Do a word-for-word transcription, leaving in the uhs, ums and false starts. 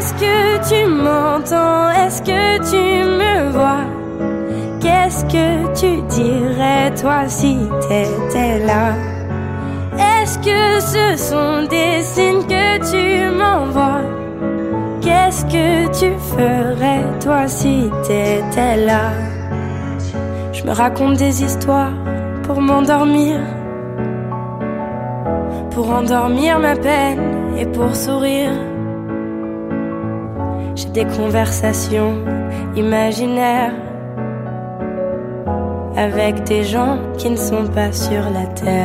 Est-ce que tu m'entends? Est-ce que tu me vois? Qu'est-ce que tu dirais toi si t'étais là? Est-ce que ce sont des signes que tu m'envoies? Qu'est-ce que tu ferais toi si t'étais là? Je me raconte des histoires pour m'endormir, pour endormir ma peine et pour sourire. J'ai des conversations imaginaires avec des gens qui ne sont pas sur la terre.